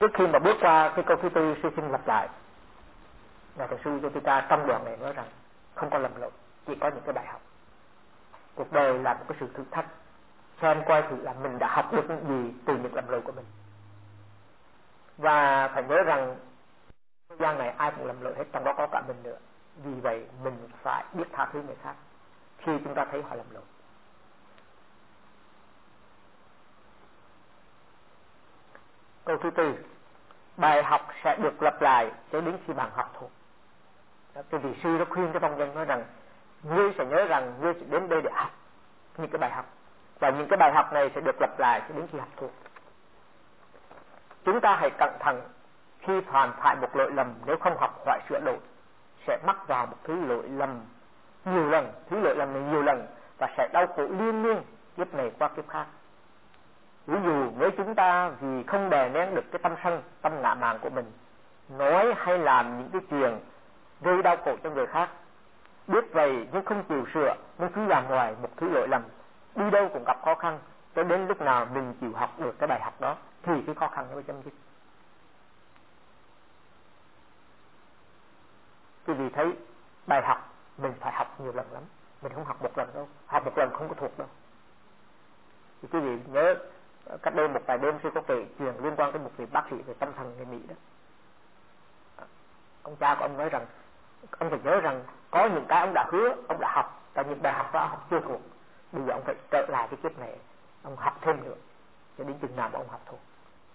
Trước khi mà bước qua cái câu thứ tư, sư xin lặp lại. Ngài Thiền sư Jyotika trong đoạn này nói rằng không có lầm lộn, chỉ có những cái bài học. Cuộc đời là một cái sự thử thách, xem coi thử là mình đã học được những gì từ những lầm lỗi của mình. Và phải nhớ rằng thế gian này ai cũng lầm lỗi hết, trong đó có cả mình nữa. Vì vậy mình phải biết tha thứ người khác khi chúng ta thấy họ lầm lỗi. Câu thứ tư, bài học sẽ được lặp lại cho đến khi bạn học thuộc. Cái vị sư đã khuyên cái vong nhân nói rằng ngươi sẽ nhớ rằng ngươi sẽ đến đây để học những cái bài học, và những cái bài học này sẽ được lặp lại cho đến khi học thuộc. Chúng ta hãy cẩn thận khi phạm phải một lỗi lầm, nếu không học hỏi sửa đổi sẽ mắc vào một thứ lỗi lầm nhiều lần, thứ lỗi lầm này nhiều lần và sẽ đau khổ liên miên kiếp này qua kiếp khác. Ví dụ nếu chúng ta vì không đè nén được cái tâm sân, tâm ngã mạn của mình, nói hay làm những cái chuyện gây đau khổ cho người khác, biết vậy nhưng không chịu sửa, nhưng cứ làm ngoài một thứ lỗi lầm, đi đâu cũng gặp khó khăn, cho đến lúc nào mình chịu học được cái bài học đó thì cái khó khăn nó mới chấm dứt. Quý vị thấy bài học mình phải học nhiều lần lắm, mình không học một lần đâu, học một lần không có thuộc đâu. Thì quý vị nhớ cách đây một vài đêm sư có kể chuyện liên quan tới một vị bác sĩ về tâm thần người Mỹ đó. Ông cha của ông nói rằng ông phải nhớ rằng có những cái ông đã hứa, ông đã học, và những bài học đó học chưa thuộc. Bây giờ ông phải trở lại cái kiếp này, ông học thêm nữa cho đến chừng nào mà ông học thuộc.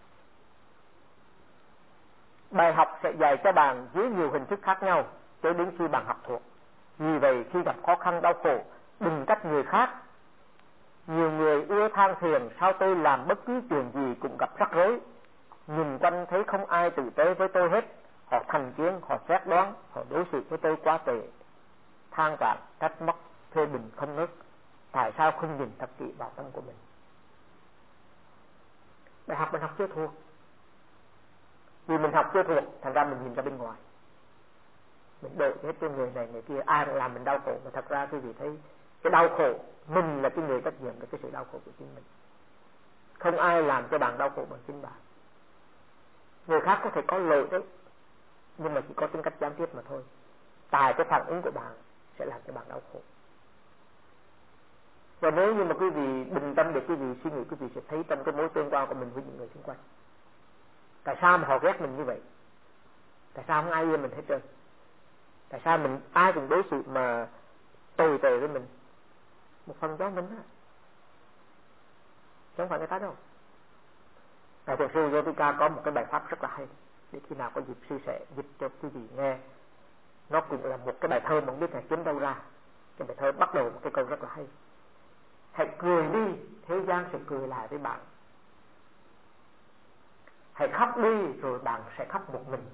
Bài học sẽ dạy cho bạn dưới nhiều hình thức khác nhau cho đến khi bạn học thuộc. Vì vậy khi gặp khó khăn đau khổ, đừng trách người khác. Nhiều người ưa than phiền sao tôi làm bất cứ chuyện gì cũng gặp rắc rối, nhìn quanh thấy không ai tử tế với tôi hết, họ thành kiến, họ xét đoán, họ đối xử với tôi quá tệ, than vãn, trách móc, phê bình không ngớt. Tại sao không nhìn thật kỹ vào tâm của mình? Bài học mình học chưa thuộc, vì mình học chưa thuộc thành ra mình nhìn ra bên ngoài, mình đợi hết cho người này người kia, ai cũng làm mình đau khổ. Mà thật ra quý vị thấy cái đau khổ mình là cái người trách nhiệm về cái sự đau khổ của chính mình, không ai làm cho bạn đau khổ bằng chính bạn. Người khác có thể có lỗi đấy, nhưng mà chỉ có tính cách gián tiếp mà thôi. Tại cái phản ứng của bạn sẽ làm cho bạn đau khổ. Và nếu như mà quý vị bình tâm để quý vị suy nghĩ, quý vị sẽ thấy trong cái mối tương quan của mình với những người xung quanh, tại sao mà họ ghét mình như vậy, tại sao không ai yêu mình hết trơn, tại sao mình ai cũng đối xử mà tồi tệ với mình. Một phần do mình á, chứ không phải người ta đâu. Ngài Thiền sư Jyotika có một cái bài pháp rất là hay, để khi nào có dịp sư sẽ dịch cho quý vị nghe. Nó cũng là một cái bài thơ mà không biết Ngài kiếm đâu ra. Cái bài thơ bắt đầu một cái câu rất là hay: hãy cười đi, thế gian sẽ cười lại với bạn. Hãy khóc đi, rồi bạn sẽ khóc một mình.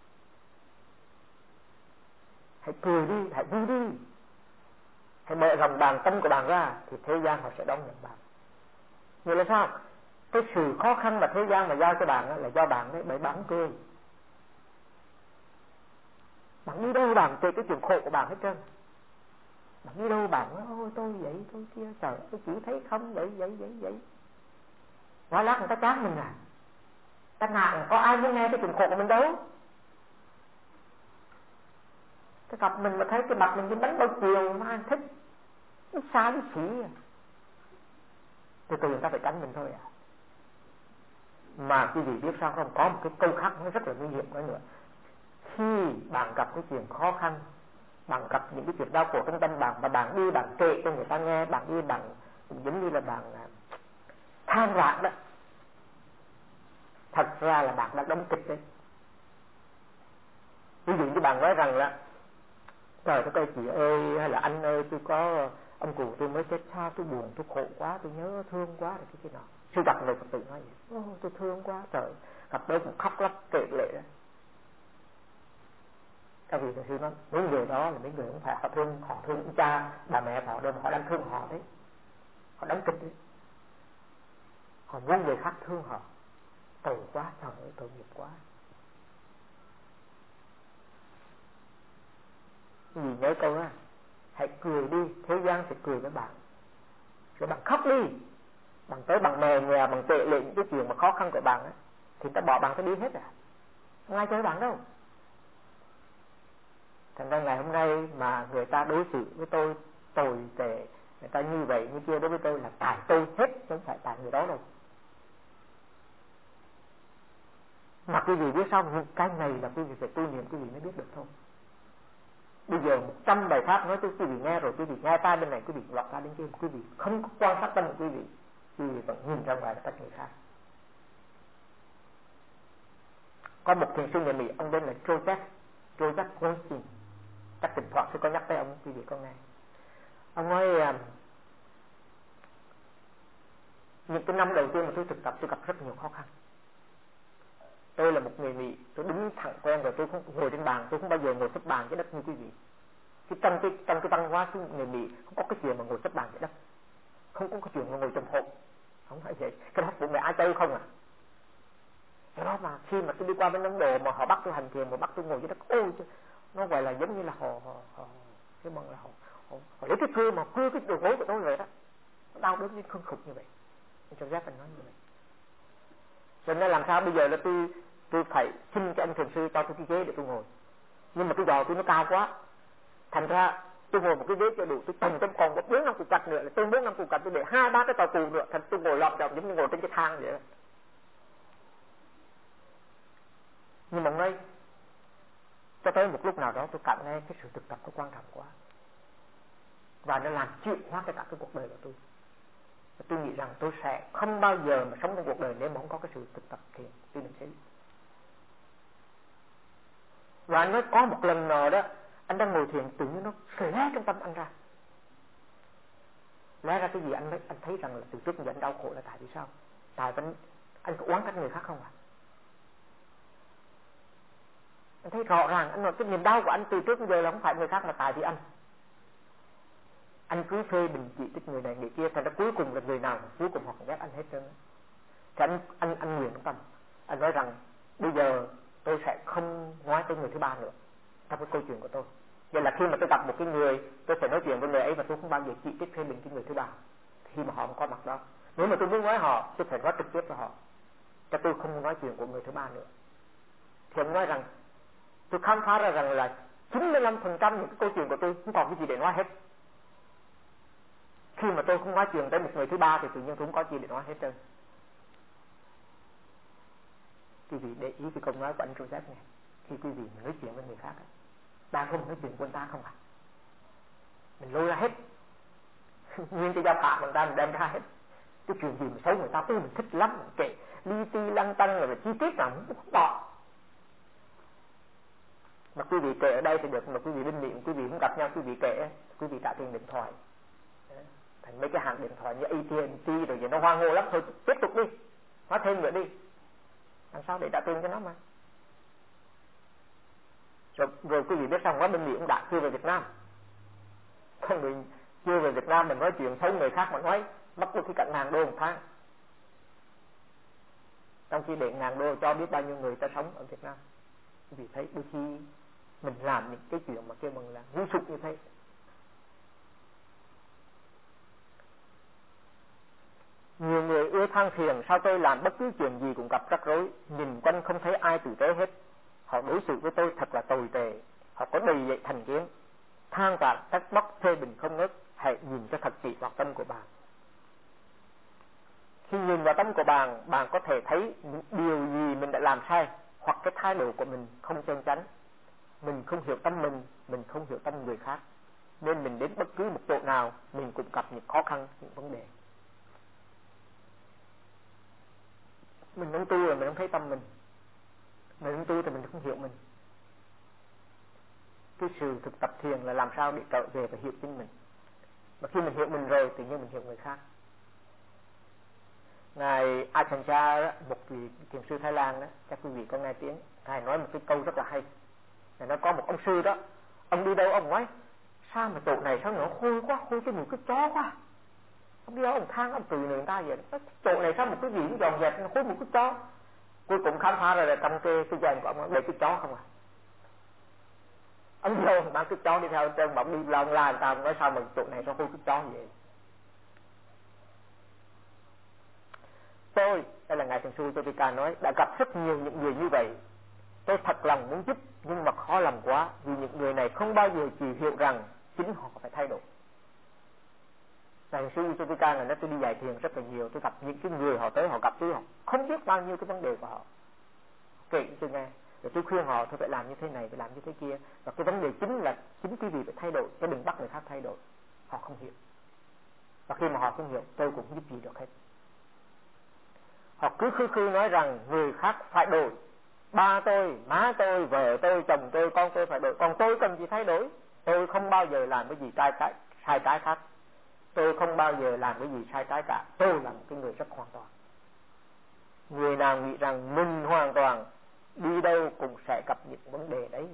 Hãy cười đi, hãy vui đi, hãy mở rộng bàn tâm của bạn ra, thì thế gian họ sẽ đón nhận bạn. Vậy là sao? Cái sự khó khăn mà thế gian mà giao cho bạn là do bạn đấy, bởi bạn cười. Bạn đi đâu bạn kể cái chuyện khổ của bạn hết trơn. Bạn đi đâu bạn nói ôi tôi vậy tôi kia, trời tôi chỉ thấy không vậy. Nói lát người ta chán mình à. Ta ngại có ai muốn nghe cái chuyện khổ của mình đâu. Cái gặp mình mà thấy cái mặt mình như bánh bao chiều mà anh thích, nó xa nó xỉ à. Từ từ người ta phải tránh mình thôi à. Mà quý vị biết sao không, có một cái câu khác nó rất là nguy hiểm nữa. Khi bạn gặp cái chuyện khó khăn, bạn gặp những cái chuyện đau khổ trong tâm bạn, và bạn đi bạn kể cho người ta nghe, bạn đi bạn giống như là bạn than vãn đó, thật ra là bạn đã đóng kịch đấy. Ví dụ như bạn nói rằng là trời đất ơi chị ơi hay là anh ơi, tôi có ông cụ tôi mới chết sao, tôi buồn, tôi khổ quá, tôi nhớ thương quá, rồi cái nào. Sư gặp người Phật tử nói vậy, tôi thương quá, trời gặp đâu cũng khóc lóc kể lệ đó. Các vị sư nói mấy người đó là mấy người không phải họ thương ông cha bà mẹ họ đâu, mà họ đang thương họ đấy, họ đóng kịch đấy, họ muốn người khác thương họ. Tội quá, trời ơi tội nghiệp quá. Vì nhớ câu đó, hãy cười đi, thế gian sẽ cười với bạn. Rồi bạn khóc đi, bạn tới bằng mè nhòe, bằng tệ lệ những cái chuyện mà khó khăn của bạn á, thì người ta bỏ bạn ta đi hết à, không ai chơi bạn đâu. Thành ra ngày hôm nay mà người ta đối xử với tôi tồi tệ, người ta như vậy như kia đối với tôi là tại tôi hết, chứ không phải tại người đó đâu. Mà quý vị biết sao, những cái này là quý vị phải tu niệm quý vị mới biết được thôi. Bây giờ 100 bài pháp nói cho quý vị nghe rồi, quý vị nghe tai bên này, quý vị lọt ra bên kia, quý vị không có quan sát tâm của quý vị vẫn nhìn ra ngoài tất người khác. Có một thiền sư người Mỹ, ông tên là Joseph Goldstein, chắc thỉnh thoảng sẽ có nhắc tới ông, quý vị có nghe. Ông nói những cái năm đầu tiên mà tôi thực tập tôi gặp rất nhiều khó khăn. Tôi là một người Mỹ, tôi đứng thẳng quen rồi, tôi không ngồi trên bàn, tôi không bao giờ ngồi xếp bàn dưới đất như quý vị. Trong cái văn hóa của người Mỹ không có cái chuyện mà ngồi xếp bàn dưới đất, không có cái chuyện mà ngồi trong hộp, không phải vậy. Cái đó của mẹ ai chơi không à? Cái đó mà khi mà tôi đi qua bên Ấn Độ mà họ bắt tôi hành thiền mà bắt tôi ngồi dưới đất, ôi chứ, nó gọi là giống như là họ cái bằng là họ lấy cái cưa mà cưa cái đầu gối của tôi vậy đó, nó đau đớn đến khủng khục như vậy. Cho Giáp anh nói như vậy. Cho nên làm sao bây giờ là tôi phải xin cái anh thiền sư cho tôi cái ghế để tôi ngồi, nhưng mà cái giò tôi nó cao quá, thành ra tôi ngồi một cái ghế cho đủ, tôi tầng trong còn có 4-5 cục gạch nữa, là tôi 4-5 cục gạch tôi để 2-3 cái tàu tù nữa, thành tôi ngồi lọt giống như ngồi trên cái thang vậy đó. Nhưng mà ngay cho tới một lúc nào đó tôi cảm thấy cái sự thực tập nó quan trọng quá, và nó làm chuyển hóa cả cái cuộc đời của tôi. Và tôi nghĩ rằng tôi sẽ không bao giờ mà sống trong cuộc đời nếu mà không có cái sự thực tập thiền tư niệm xứ. Và anh nói có một lần nào đó anh đang ngồi thiền tự nhiên nó lé trong tâm anh ra. Lé ra cái gì anh thấy rằng là từ trước giờ anh đau khổ là tại vì sao? Tại anh có oán trách người khác không à? Anh thấy rõ ràng anh nói cái niềm đau của anh từ trước giờ là không phải người khác mà tại vì anh cứ phê bình chỉ trích người này người kia, thành ra cuối cùng là người nào cuối cùng họ cũng ghét anh hết trơn. Thì anh nguyện trong tâm, anh nói rằng bây giờ tôi sẽ không nói tới người thứ ba nữa trong cái câu chuyện của tôi. Vậy là khi mà tôi gặp một cái người, tôi sẽ nói chuyện với người ấy và tôi không bao giờ chỉ trích phê bình cái người thứ ba khi mà họ không có mặt đó. Nếu mà tôi muốn nói họ, tôi phải nói trực tiếp với họ, cho tôi không nói chuyện của người thứ ba nữa. Thì ông nói rằng tôi khám phá ra rằng là 95% những cái câu chuyện của tôi không còn cái gì để nói hết. Khi mà tôi không nói chuyện tới một người thứ ba thì tự nhiên tôi không có gì để nói hết trơn. Quý vị để ý cái câu nói của anh Joseph này, khi quý vị nói chuyện với người khác, ta không nói chuyện của anh ta không à? Mình lôi ra hết, nguyên cái giao phạm của ta mình đem ra hết. Cái chuyện gì mà xấu người ta tôi mình thích lắm, mình kể li ti lăng tăng rồi chi tiết nào cũng không bỏ. Mà quý vị kể ở đây thì được, mà quý vị bên miệng quý vị cũng gặp nhau, quý vị kể, quý vị trả tiền điện thoại. Thành mấy cái hàng điện thoại như AT&T rồi vậy nó hoang hô lắm, thôi tiếp tục đi, nói thêm nữa đi, làm sao để trả tiền cho nó mà. Rồi quý vị biết sao quá bên Mỹ cũng đã chưa về Việt Nam, không người chưa về Việt Nam mình nói chuyện xấu người khác mà nói bắt được cái cả $1,000 một tháng, trong khi để $1,000 cho biết bao nhiêu người ta sống ở Việt Nam. Quý vị thấy đôi khi mình làm những cái chuyện mà kêu bằng là ngu sụp như thế. Nhiều người ưa than phiền sao tôi làm bất cứ chuyện gì cũng gặp rắc rối, nhìn quanh không thấy ai tử tế hết. Họ đối xử với tôi thật là tồi tệ, họ có đầy dậy thành kiến, than vãn trách móc phê bình không ngớt. Hãy nhìn cho thật kỹ vào tâm của bạn. Khi nhìn vào tâm của bạn, bạn có thể thấy những điều gì mình đã làm sai, hoặc cái thái độ của mình không chân chánh. Mình không hiểu tâm mình không hiểu tâm người khác, nên mình đến bất cứ một chỗ nào mình cũng gặp những khó khăn, những vấn đề. Mình không tu rồi mình không thấy tâm mình không tu thì mình không hiểu mình. Cái sự thực tập thiền là làm sao để trở về và hiểu chính mình. Mà khi mình hiểu mình rồi tự nhiên mình hiểu người khác. Ngài Ajahn Chah, một vị thiền sư Thái Lan đó, chắc quý vị có nghe tiếng, Ngài nói một cái câu rất là hay. Ngài nói có một ông sư đó, ông đi đâu ông nói sao mà chỗ này sao nó hôi quá, hôi cái mùi cái chó quá. Ông đi đâu ông than ông từ người ta vậy, chỗ này sao mà cái gì cũng dọn dẹp nó hôi mùi cái chó. Cuối cùng khám phá ra là trong cái giường của ông để cái chó không à. Ông vô mang cái chó đi theo trên bỗng đi lòng la người ta nói sao mà chỗ này sao hôi cái chó vậy. Đây là Ngài Thiền sư Uttotika nói, đã gặp rất nhiều những người như vậy. Tôi thật lòng muốn giúp nhưng mà khó làm quá, vì những người này không bao giờ chịu hiểu rằng chính họ phải thay đổi. Ngài Thiền sư Uttotika này nói, tôi đi dạy thiền rất là nhiều, tôi gặp những cái người họ tới họ gặp tôi, họ không biết bao nhiêu cái vấn đề của họ, kể tôi nghe, rồi tôi khuyên họ tôi phải làm như thế này, phải làm như thế kia, và cái vấn đề chính là chính quý vị phải thay đổi, chứ đừng bắt người khác thay đổi. Họ không hiểu, và khi mà họ không hiểu, tôi cũng giúp gì được hết. Họ cứ khư nói rằng người khác phải đổi, ba tôi, má tôi, vợ tôi, chồng tôi, con tôi phải đổi, còn tôi cần gì thay đổi? Tôi không bao giờ làm cái gì sai trái khác, tôi không bao giờ làm cái gì sai trái cả, tôi là một cái người rất hoàn toàn. Người nào nghĩ rằng mình hoàn toàn, đi đâu cũng sẽ gặp những vấn đề đấy.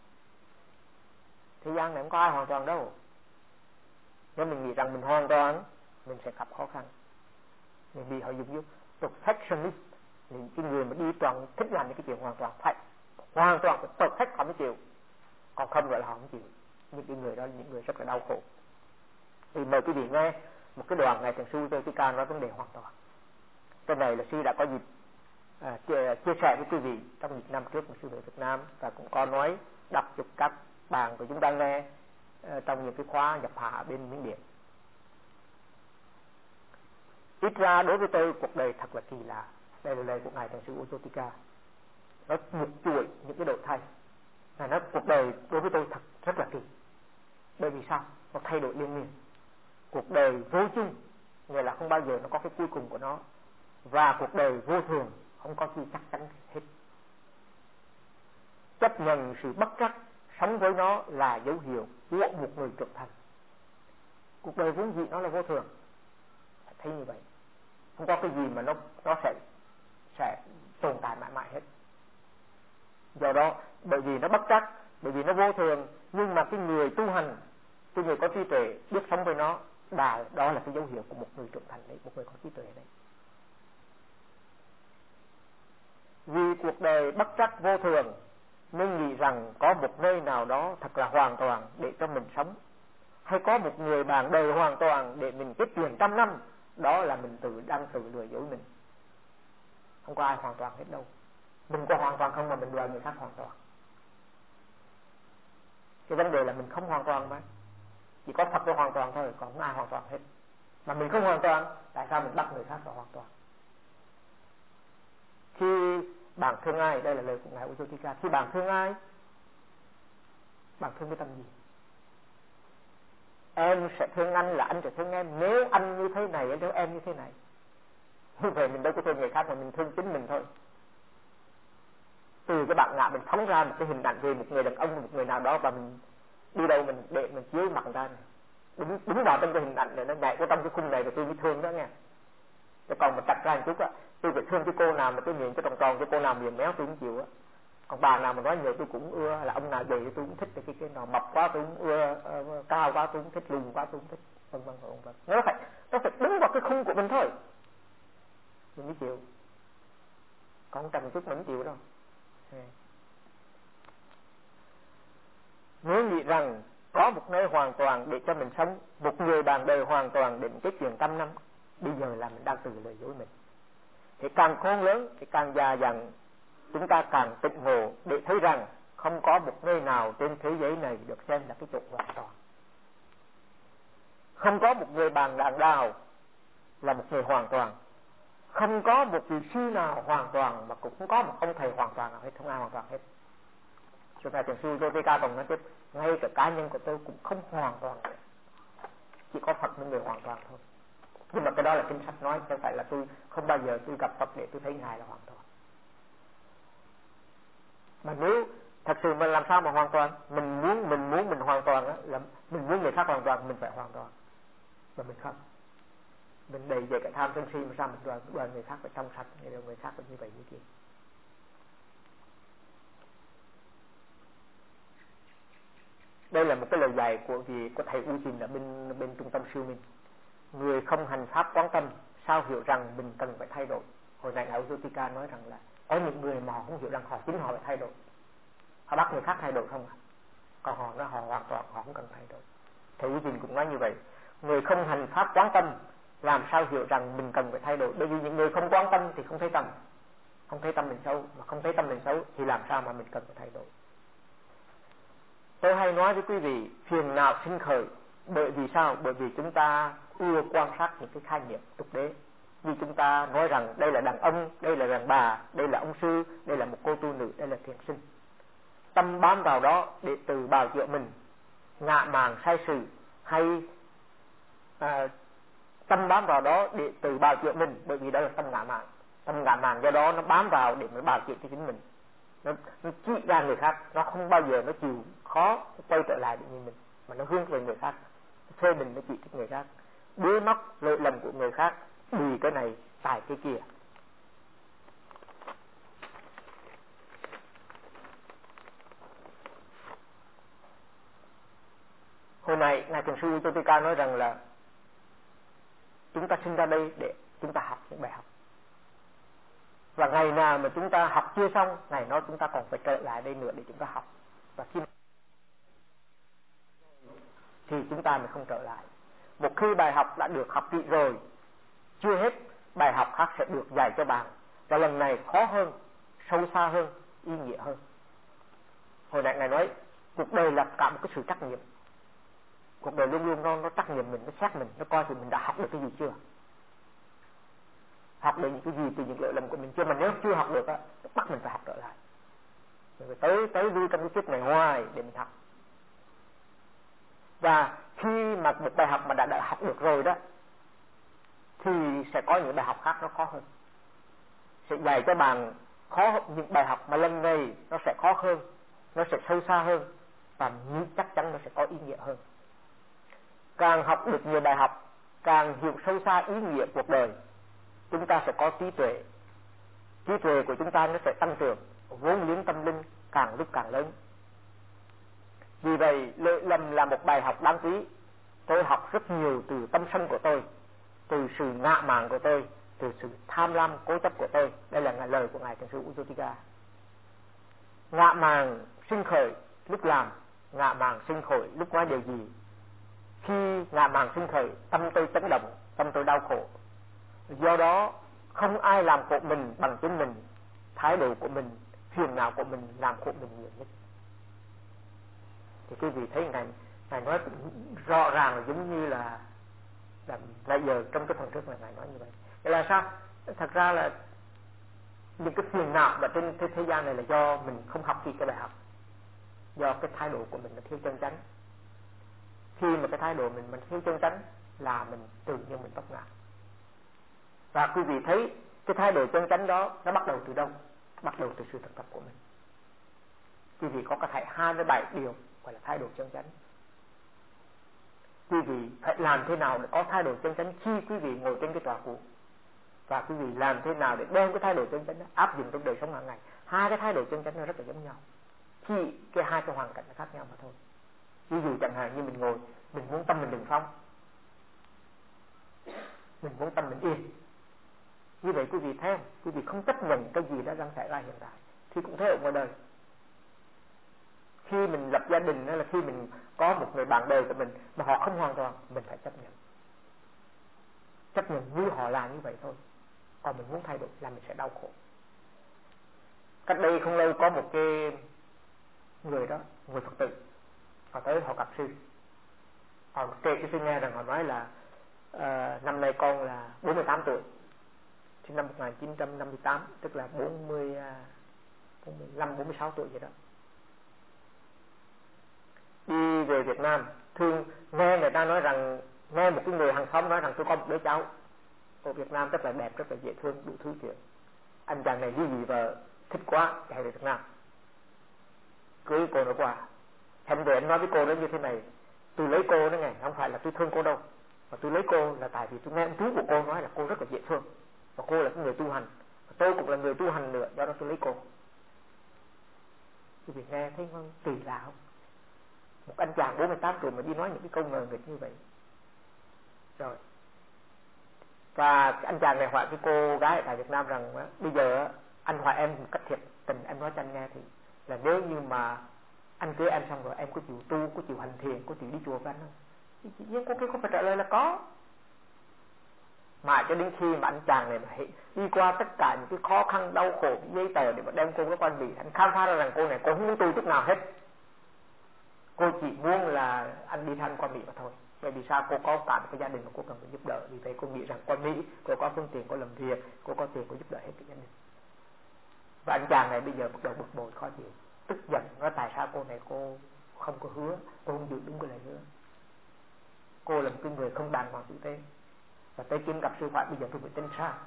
Thế gian này không có ai hoàn toàn đâu. Nếu mình nghĩ rằng mình hoàn toàn, mình sẽ gặp khó khăn. Mình bị họ dùng như perfectionist, những cái người mà đi toàn thích làm những cái chuyện hoàn toàn phải perfect họ mới chịu, còn không gọi là họ không chịu. Những cái người đó là những người rất là đau khổ. Thì mời quý vị nghe một cái đoạn Ngài Thiền sư Uttotika nói vấn đề hoàn toàn. Cái này là sư đã có dịp chia sẻ với quý vị trong những năm trước của sư về Việt Nam, và cũng có nói đọc cho các bạn của chúng ta nghe trong những cái khóa nhập hạ bên Miến Điện. Ít ra đối với tôi cuộc đời thật là kỳ lạ. Đây là lời của Ngài Thiền sư Uttotika, nó một chuỗi những cái đổi thay. Ngài nói cuộc đời đối với tôi thật rất là kỳ. Bởi vì sao? Nó thay đổi liên miên. Cuộc đời vô chung, nghĩa là không bao giờ nó có cái cuối cùng của nó. Và cuộc đời vô thường, không có gì chắc chắn hết. Chấp nhận sự bất trắc, sống với nó là dấu hiệu của một người trưởng thành. Cuộc đời vốn dĩ nó là vô thường, phải thấy như vậy. Không có cái gì mà nó sẽ tồn tại mãi mãi hết. Do đó, bởi vì nó bất trắc, bởi vì nó vô thường, nhưng mà cái người tu hành, cái người có trí tuệ biết sống với nó, đó là cái dấu hiệu của một người trưởng thành đấy, một người có trí tuệ đấy. Vì cuộc đời bất trắc vô thường nên nghĩ rằng có một nơi nào đó thật là hoàn toàn để cho mình sống, hay có một người bạn đời hoàn toàn để mình kết tiền 100 năm, đó là mình đang tự lừa dối mình. Không có ai hoàn toàn hết đâu. Mình có hoàn toàn không mà mình đòi người khác hoàn toàn. Cái vấn đề là mình không hoàn toàn mà. Chỉ có Phật mới hoàn toàn thôi, còn không ai hoàn toàn hết. Mà mình không hoàn toàn, tại sao mình bắt người khác phải hoàn toàn? Khi bạn thương ai, đây là lời của Ngài Uttotika, khi bạn thương ai, bạn thương với tâm gì? Em sẽ thương anh là anh sẽ thương em, nếu anh như thế này, nếu em như thế này. Như vậy mình đâu có thương người khác mà mình thương chính mình thôi. Từ cái bản ngã mình phóng ra một cái hình ảnh về một người đàn ông, một người nào đó, và mình đi đâu mình để mình chiếu mặt người ta này. Đúng vào trong cái hình ảnh này, nó nhảy vào trong cái khung này rồi tôi mới thương đó nghe. Chứ còn mà chặt ra một chút á, tôi phải thương cái cô nào mà cái miệng cái tròn tròn, cái cô nào miệng méo tôi cũng chịu á. Còn bà nào mà nói nhiều tôi cũng ưa, là ông nào gầy tôi cũng thích, cái nào mập quá tôi cũng ưa, cao quá tôi cũng thích, lùn quá tôi cũng thích, vân vân. Nó phải đứng vào cái khung của mình thôi, mình mới chịu. Còn trầm chút mình không chịu đâu. Nếu nghĩ rằng có một nơi hoàn toàn để cho mình sống, một người bạn đời hoàn toàn để mình kết chuyện 100 năm, bây giờ là mình đang tự lừa dối mình. Thì càng khôn lớn, thì càng già dặn, chúng ta càng tỉnh ngộ để thấy rằng không có một nơi nào trên thế giới này được xem là cái chỗ hoàn toàn. Không có một người bạn đàn đạo là một người hoàn toàn. Không có một vị sư nào hoàn toàn, mà cũng không có một ông thầy hoàn toàn nào hết, không ai hoàn toàn hết. Cho nên Thiền sư Uttotika còn nói tiếp, ngay cả cá nhân của tôi cũng không hoàn toàn, chỉ có Phật mới người hoàn toàn thôi. Nhưng mà cái đó là kinh sách nói, không phải là tôi không bao giờ tôi gặp Phật để tôi thấy Ngài là hoàn toàn. Mà nếu thật sự mình làm sao mà hoàn toàn, mình muốn mình hoàn toàn á, là mình muốn người khác hoàn toàn, mình phải hoàn toàn, mà mình không. Mình đầy dậy cái tham sân si mà sao mình đoàn người khác phải trong sạch, người khác phải như vậy như kia. Đây là một cái lời dạy của thầy U Trình ở bên trung tâm siêu minh. Người không hành pháp quán tâm sao hiểu rằng mình cần phải thay đổi. Hồi nãy Ngài Uttotika nói rằng là có những người mà họ không hiểu rằng họ chính họ phải thay đổi, họ bắt người khác thay đổi không à? Còn họ hoàn toàn họ không cần thay đổi. Thầy U Trình cũng nói như vậy. Người không hành pháp quán tâm làm sao hiểu rằng mình cần phải thay đổi. Bởi vì những người không quan tâm thì không thấy tâm, không thấy tâm mình xấu, mà không thấy tâm mình xấu thì làm sao mà mình cần phải thay đổi. Tôi hay nói với quý vị, phiền não sinh khởi bởi vì sao? Bởi vì chúng ta ưa quan sát những cái khái niệm tục đế. Vì chúng ta nói rằng đây là đàn ông, đây là đàn bà, đây là ông sư, đây là một cô tu nữ, đây là thiền sinh. Tâm bám vào đó để từ bào chữa mình, ngạ màng sai sự, hay tâm bám vào đó để từ bào chữa mình, bởi vì đó là tâm ngạ màng. Tâm ngạ màng do đó nó bám vào để mà bào chữa cho chính mình. Nó chỉ ra người khác, nó không bao giờ nó chịu khó quay trở lại để nhìn mình, mà nó hướng về người khác, phê bình, nó chỉ trích người khác, bới móc lỗi lầm của người khác, vì cái này tại cái kia. Hồi này ngài thiền sư Utotika nói rằng là chúng ta sinh ra đây để chúng ta học những bài học, và ngày nào mà chúng ta học chưa xong, ngày đó chúng ta còn phải trở lại đây nữa để chúng ta học, và khi thì chúng ta mới không trở lại. Một khi bài học đã được học kỹ rồi, chưa hết, bài học khác sẽ được dạy cho bạn, và lần này khó hơn, sâu xa hơn, ý nghĩa hơn. Hồi nãy ngài nói cuộc đời là cả một cái sự trắc nghiệm. Cuộc đời luôn luôn nó trắc nghiệm mình, nó xét mình, nó coi thì mình đã học được cái gì chưa, học được những cái gì từ những lỗi lầm của mình chưa. Mà nếu chưa học được á, nó bắt mình phải học trở lại, rồi tới lui trong cái kiếp này hoài để mình học. Và khi mà một bài học mà đã học được rồi đó, thì sẽ có những bài học khác nó khó hơn, sẽ dạy cho bạn khó, những bài học mà lần này nó sẽ khó hơn, nó sẽ sâu xa hơn, và chắc chắn nó sẽ có ý nghĩa hơn. Càng học được nhiều bài học, càng hiểu sâu xa ý nghĩa cuộc đời, chúng ta sẽ có trí tuệ. Trí tuệ của chúng ta nó sẽ tăng trưởng, vốn liếng tâm linh càng lúc càng lớn. Vì vậy lỗi lầm là một bài học đáng quý. Tôi học rất nhiều từ tâm sân của tôi, từ sự ngạ mạn của tôi, từ sự tham lam cố chấp của tôi. Đây là lời của ngài thiền sư Utotika. Ngạ mạn sinh khởi lúc làm, ngạ mạn sinh khởi lúc nói điều gì. Khi ngạ mạn sinh khởi, tâm tôi chấn động, tâm tôi đau khổ. Do đó không ai làm khổ mình bằng chính mình. Thái độ của mình, phiền não của mình làm khổ mình nhiều nhất. Thì quý vị thấy ngài nói rõ ràng là giống như là nãy giờ trong cái phần trước là ngài nói như vậy. Vậy là sao? Thật ra là những cái phiền não mà trên thế gian này là do mình không học kỹ cái bài học, do cái thái độ của mình là thiếu chân chánh. Khi mà cái thái độ mình thiếu chân chánh là mình tự nhiên mình vấp ngã. Và quý vị thấy cái thái độ chân chánh đó nó bắt đầu từ đâu? Bắt đầu từ sự thực tập của mình. Quý vị có cả thảy 27 điều gọi là thái độ chân chánh. Quý vị phải làm thế nào để có thái độ chân chánh khi quý vị ngồi trên cái tọa cụ, và quý vị làm thế nào để đem cái thái độ chân chánh đó áp dụng trong đời sống hàng ngày. Hai cái thái độ chân chánh nó rất là giống nhau, khi cái hai cái hoàn cảnh nó khác nhau mà thôi. Ví dụ chẳng hạn như mình ngồi, mình muốn tâm mình đừng phóng, mình muốn tâm mình yên. Như vậy quý vị thấy không? Quý vị không chấp nhận cái gì đã đang xảy ra hiện tại, thì cũng thế ở ngoài đời. Khi mình lập gia đình hay là khi mình có một người bạn đời của mình mà họ không hoàn toàn, mình phải chấp nhận. Chấp nhận như họ làm như vậy thôi. Còn mình muốn thay đổi là mình sẽ đau khổ. Cách đây không lâu có một cái người đó, người Phật tử, họ tới họ gặp sư. Họ kể cho sư nghe rằng họ nói là năm nay con là 48 tuổi, sinh năm 1958, tức là 45-46 tuổi vậy đó. Đi về Việt Nam, thường nghe người ta nói rằng, nghe một cái người hàng xóm nói rằng tôi có một đứa cháu ở Việt Nam rất là đẹp, rất là dễ thương, đủ thứ chuyện. Anh chàng này ly dị vợ, thích quá, chạy về Việt Nam, cưới cô nữa qua. Hẹn về anh nói với cô đó như thế này: tôi lấy cô đó nghe, không phải là tôi thương cô đâu, mà tôi lấy cô là tại vì tôi nghe ông chú của cô nói là cô rất là dễ thương, và cô là cái người tu hành, và tôi cũng là người tu hành nữa, do đó tôi lấy cô. Quý vị nghe thấy không? Kỳ lạ không? Một anh chàng 48 tuổi mà đi nói những cái câu ngờ nghịch như vậy. Rồi, và anh chàng này hỏi cái cô gái tại Việt Nam rằng bây giờ anh hỏi em một cách thiệt tình, em nói cho anh nghe thì là nếu như mà anh cưới em xong rồi em có chịu tu, có chịu hành thiền, có chịu đi chùa với anh không? Chỉ nhiên cô kia không phải trả lời là có. Mà cho đến khi mà anh chàng này mà đi qua tất cả những cái khó khăn đau khổ, cái giấy tờ để mà đem cô với quan Mỹ, anh khám phá ra rằng cô này cô không muốn tu chút nào hết. Cô chỉ muốn là anh đi thăm quan Mỹ mà thôi. Bởi vì sao? Cô có cả một cái gia đình mà cô cần phải giúp đỡ. Vì vậy cô nghĩ rằng quan Mỹ, cô có phương tiện, cô làm việc, cô có tiền, cô giúp đỡ hết cái gia đình. Và anh chàng này bây giờ bắt đầu bực bội, khó chịu, tức giận. Nói tại sao cô này cô không có hứa, cô không giữ đúng cái lời hứa. Cô là một cái người không đàng hoàng tử tế. Và tới kiếm gặp sư phạm, bây giờ tôi phải tính sao?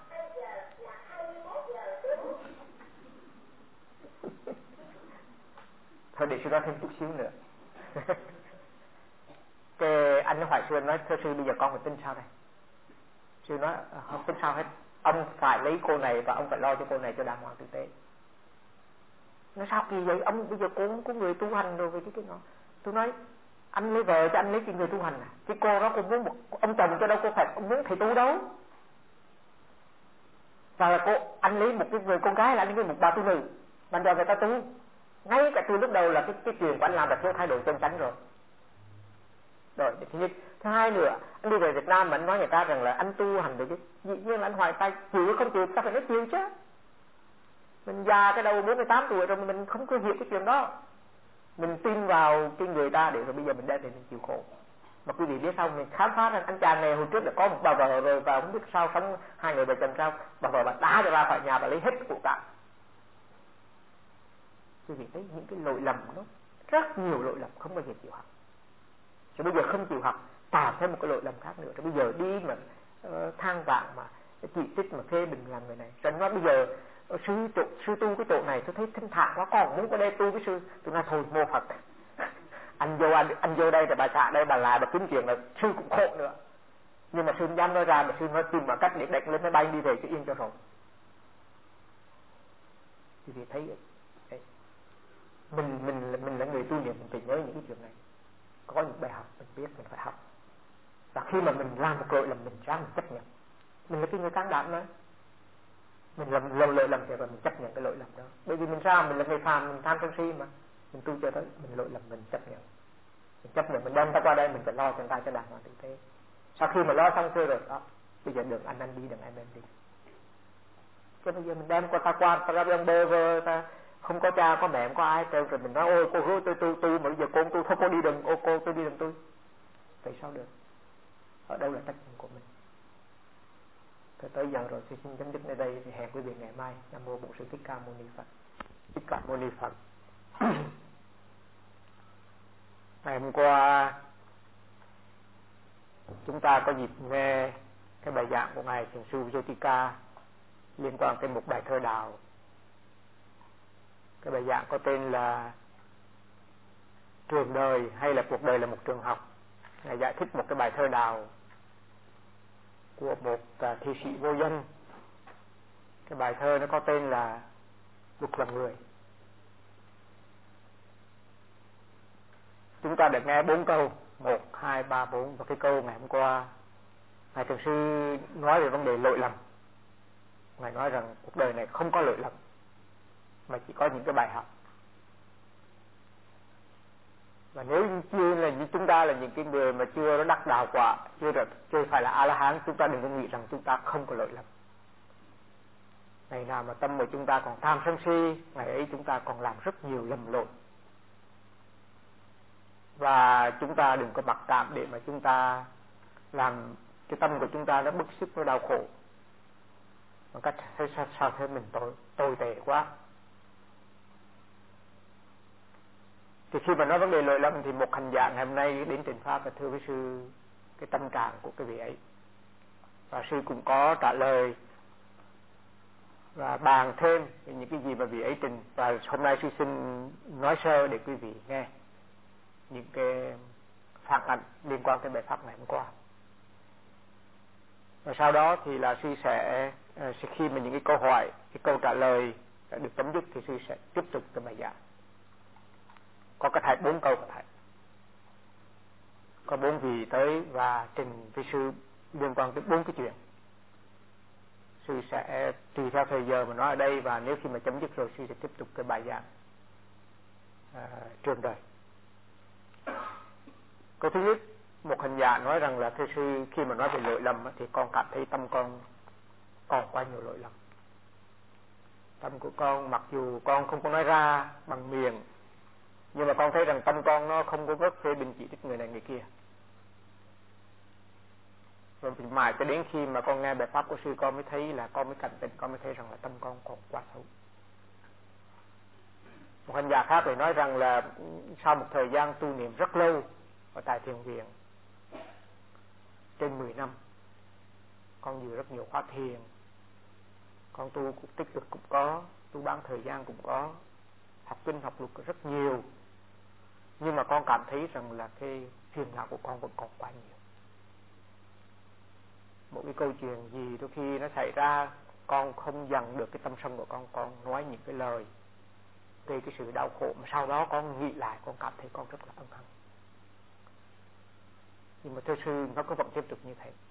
Thôi để sư nói thêm chút xíu nữa. Cái anh hỏi sư, nói thưa sư bây giờ con phải tính sao đây? Sư nói không tính sao hết, ông phải lấy cô này và ông phải lo cho cô này cho đàng hoàng tử tế. Nói sao kỳ vậy? Ông bây giờ cô không có người tu hành rồi về cái nó. Tôi nói anh lấy vợ cho anh lấy cái người tu hành à? Cái cô đó cũng muốn một ông chồng cho đâu có phải muốn thầy tu đâu. Và là anh lấy một cái người con gái là anh lấy một bà tu nữ, bạn cho người ta tu. Ngay cả từ lúc đầu là cái chuyện của anh làm là thiếu thay đổi chân chánh rồi. Rồi thứ nhất, thứ hai nữa, anh đi về Việt Nam mà anh nói người ta rằng là anh tu hành được chứ, dĩ nhiên là anh hoài tay chịu không chịu, ta phải nói chịu chứ. Mình già cái đầu 48 tuổi rồi mà mình không có hiểu cái chuyện đó. Mình tin vào cái người ta để rồi bây giờ mình đem về mình chịu khổ. Mà quý vị biết sao, mình khám phá rằng anh chàng này hồi trước là có một bà vợ rồi và không biết sao sống hai người vợ chồng sao, bà vợ bà đá cho ra khỏi nhà và lấy hết của cả. Quý vị thấy những cái lỗi lầm đó, rất nhiều lỗi lầm không bao giờ chịu học. Rồi bây giờ không chịu học, tạo thêm một cái lỗi lầm khác nữa. Rồi bây giờ đi mà than vãn mà chỉ trích mà phê bình làm người này. Rồi nói bây giờ sư tu cái chỗ này tôi thấy thanh thản quá, còn muốn qua đây tu với sư. Tôi nói thôi mô Phật. anh vô đây là bà xã đây, bà là bà kiếm chuyện là sư cũng khổ nữa. Nhưng mà sư không dám nói ra, mà sư nói tìm mọi cách để đẩy lên máy bay đi về cho yên cho rồi. Thì thấy đấy. Mình là người tu niệm, mình phải nhớ những cái chuyện này. Có những bài học mình biết mình phải học. Và khi mà mình làm một lỗi lầm mình ra mình chấp nhận. Mình là cái người can đảm đó. Mình làm lỗi lầm thì rồi mình chấp nhận cái lỗi lầm đó. Bởi vì mình ra mình là người phàm, mình tham sân si mà. Mình tu cho tới mình lỗi lầm mình chấp nhận. Mình chấp nhận mình đem ta qua đây mình phải lo cho người ta cho đàng hoàng tử tế. Sau khi mà lo xong rồi đó, bây giờ đừng anh đi, đừng em đi. Chứ bây giờ mình đem qua ta ra bên bơ vơ ta không có cha có mẹ không có ai trêu rồi mình nói ôi cô hứa tôi tu mà bây giờ con tu thôi cô đi đừng, ô cô tôi đi đừng tôi. Vậy sao được? Ở đâu là trách nhiệm của mình? Thôi tới giờ rồi, xin chấm dứt nơi đây, thì hẹn quý vị ngày mai. Nam mô Bổn Sư Thích Ca Mâu Ni Phật. Thích Ca Mâu Ni Phật. Ngày hôm qua chúng ta có dịp nghe cái bài giảng của ngài Thiền sư Jotika liên quan tới một bài thơ đạo. Cái bài giảng có tên là Trường đời hay là cuộc đời là một trường học. Ngài giải thích một cái bài thơ đạo của một thi sĩ vô danh. Cái bài thơ nó có tên là Luật làm người. Chúng ta được nghe 4 câu, 1, 2, 3, 4. Và cái câu ngày hôm qua ngài Thiền sư nói về vấn đề lỗi lầm. Ngài nói rằng cuộc đời này không có lỗi lầm, mà chỉ có những cái bài học. Và nếu chưa là như chúng ta là những cái người mà chưa đắc đạo quả, chưa phải là A-la-hán, chúng ta đừng có nghĩ rằng chúng ta không có lỗi lầm. Ngày nào mà tâm của chúng ta còn tham sân si, ngày ấy chúng ta còn làm rất nhiều lầm lỗi. Và chúng ta đừng có mặc cảm để mà chúng ta làm cái tâm của chúng ta nó bức xúc, nó đau khổ. Một cách sao thế mình tồi tệ quá. Thì khi mà nói vấn đề lỗi lầm thì một hành giả ngày hôm nay đến trình pháp và thưa với sư cái tâm trạng của cái vị ấy. Và sư cũng có trả lời và bàn thêm những cái gì mà vị ấy trình. Và hôm nay sư xin nói sơ để quý vị nghe những cái phản ảnh liên quan tới bài pháp ngày hôm qua. Và sau đó thì là sư sẽ khi mà những cái câu hỏi, cái câu trả lời đã được chấm dứt thì sư sẽ tiếp tục cái bài giảng. Có cái thầy 4 câu của thầy. Có 4 vị tới và trình với sư liên quan tới 4 cái chuyện. Sư sẽ tùy theo thời giờ mà nói ở đây, và nếu khi mà chấm dứt rồi sư sẽ tiếp tục cái bài giảng trường đời. Câu thứ nhất, Một hành giả nói rằng là thưa sư, khi mà nói về lỗi lầm thì con cảm thấy tâm con còn quá nhiều lỗi lầm. Tâm của con mặc dù con không có nói ra bằng miệng, nhưng mà con thấy rằng tâm con nó không có rất phê bình chỉ trích người này người kia. Rồi mãi cho đến khi mà con nghe bài pháp của sư, con mới thấy là con mới cảnh tỉnh, con mới thấy rằng là tâm con còn quá xấu. Một hành giả khác thì nói rằng là sau một thời gian tu niệm rất lâu ở tại thiền viện, trên 10 năm, con dự rất nhiều khóa thiền, con tu cũng tích cực cũng có, tu bán thời gian cũng có, học kinh học luật rất nhiều, nhưng mà con cảm thấy rằng là cái phiền não của con vẫn còn quá nhiều. Một cái câu chuyện gì đôi khi nó xảy ra, con không dằn được cái tâm sân của con nói những cái lời gây cái sự đau khổ, mà sau đó con nghĩ lại con cảm thấy con rất là ân hận. Nhưng mà thưa sư, nó có vẫn tiếp tục như thế.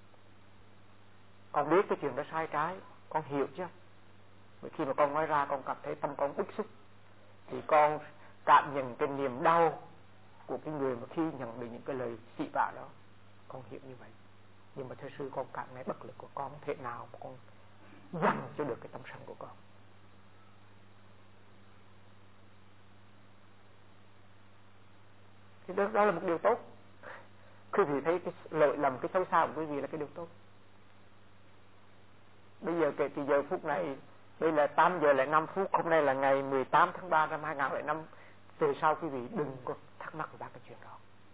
Con biết cái chuyện đó sai trái, con hiểu chứ. Bởi khi mà con nói ra, con cảm thấy tâm con bức xúc, thì con cảm nhận cái niềm đau của cái người mà khi nhận được những cái lời xị vả đó. Con hiểu như vậy. Nhưng mà thưa sư, con cảm thấy bất lực của con, không thể nào mà con dằn cho được cái tâm sân của con. Thì đó là một điều tốt. Quý vị thấy cái lỗi lầm, cái xấu xa của quý vị là cái điều tốt. Bây giờ kể từ giờ phút này, đây là 8 giờ 05 phút, hôm nay là ngày 18 tháng 3 năm 2005. Từ sau quý vị đừng có thắc mắc về cái chuyện đó.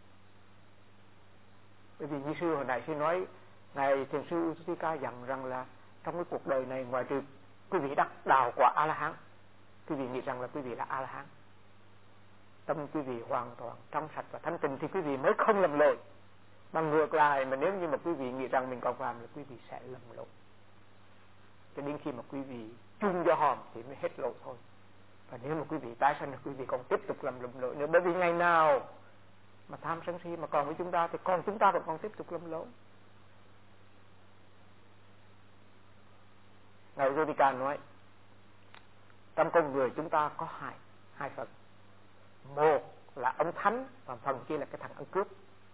Bởi vì như sư hồi nãy sư nói, ngài thiền sư Utica dặn rằng là trong cái cuộc đời này, ngoài trừ quý vị đắc đạo quả A-la-hán, quý vị nghĩ rằng là quý vị là A-la-hán, tâm quý vị hoàn toàn trong sạch và thanh tịnh, thì quý vị mới không lầm lỗi. Bằng ngược lại, mà nếu như mà quý vị nghĩ rằng mình còn làm, là quý vị sẽ lầm lỗi. Cho đến khi mà quý vị chung do hòm thì mới hết lỗi thôi. Và nếu mà quý vị tái sanh, quý vị còn tiếp tục làm lỗi nữa. Bởi vì ngày nào mà tham sân si mà còn với chúng ta, thì chúng ta vẫn còn tiếp tục làm lỗi. Ngài Utica nói, trong con người chúng ta có hai phần. Một là ông thánh, và phần kia là cái thằng ăn cướp.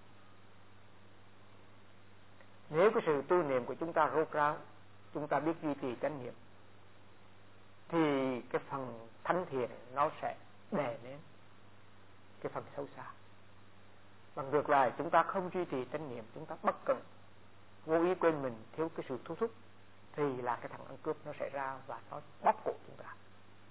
Nếu cái sự tu niệm của chúng ta rốt ráo, chúng ta biết duy trì chánh niệm, thì cái phần thánh thiện nó sẽ đè nén cái phần xấu xa. Bằng ngược lại, chúng ta không duy trì chánh niệm, chúng ta bất cẩn, vô ý quên mình, thiếu cái sự thu thúc, thì là cái thằng ăn cướp nó sẽ ra và nó bóp cổ chúng ta.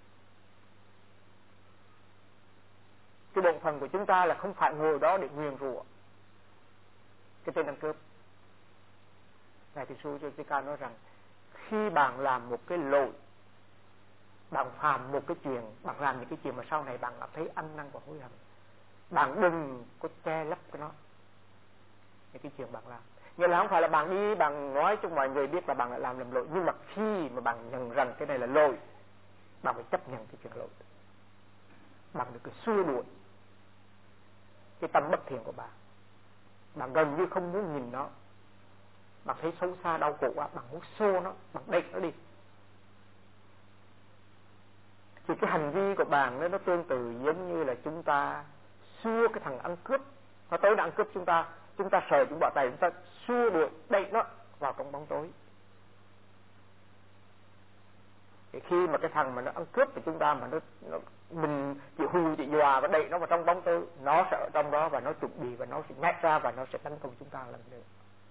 Cái bổn phận của chúng ta là không phải ngồi đó để nguyền rủa cái tên ăn cướp. Ngài Thiền sư Utica nói rằng, khi bạn làm một cái lỗi, bạn phạm một cái chuyện, bạn làm những cái chuyện mà sau này bạn cảm thấy ăn năn và hối hận, bạn đừng có che lấp cái nó, những cái chuyện bạn làm. Nghĩa là không phải là bạn đi bạn nói cho mọi người biết là bạn đã làm lỗi, nhưng mà khi mà bạn nhận rằng cái này là lỗi, bạn phải chấp nhận cái chuyện lỗi. Bạn được cái xua đuổi cái tâm bất thiện của bạn. Bạn gần như không muốn nhìn nó, bạn thấy xấu xa đau khổ quá, bạn muốn xô nó, bạn đẩy nó đi. Thì cái hành vi của bạn nó tương tự giống như là chúng ta xua cái thằng ăn cướp, nó tới đã ăn cướp chúng ta sợ chúng bỏ tay, chúng ta xua đuổi đẩy nó vào trong bóng tối. Thì khi mà cái thằng mà nó ăn cướp của chúng ta mà mình chỉ hù chỉ dọa và đẩy nó vào trong bóng tối, nó sẽ ở trong đó và nó chuẩn bị và nó sẽ nhảy ra và nó sẽ tấn công chúng ta lần nữa.